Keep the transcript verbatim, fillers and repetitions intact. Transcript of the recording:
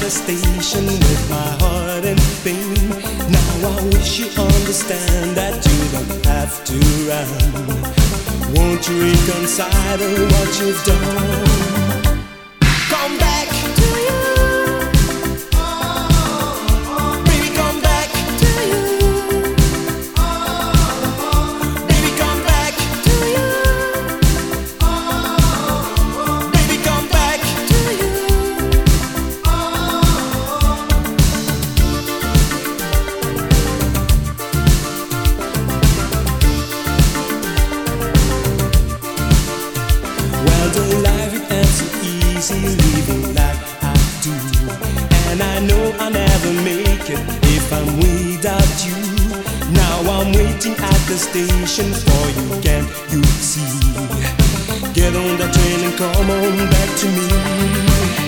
the station with my heart in pain. Now I wish you understand that you don't have to run. Won't you reconcile what you've done? Come back to you. Baby, come back to you. Baby, come back to you. Baby, come back to you. Well, the life it ain't so easy living like I do, and I know I'll never make it if I'm without you. Now I'm waiting at the station for you, can't you see? Get on the train and come on back to me.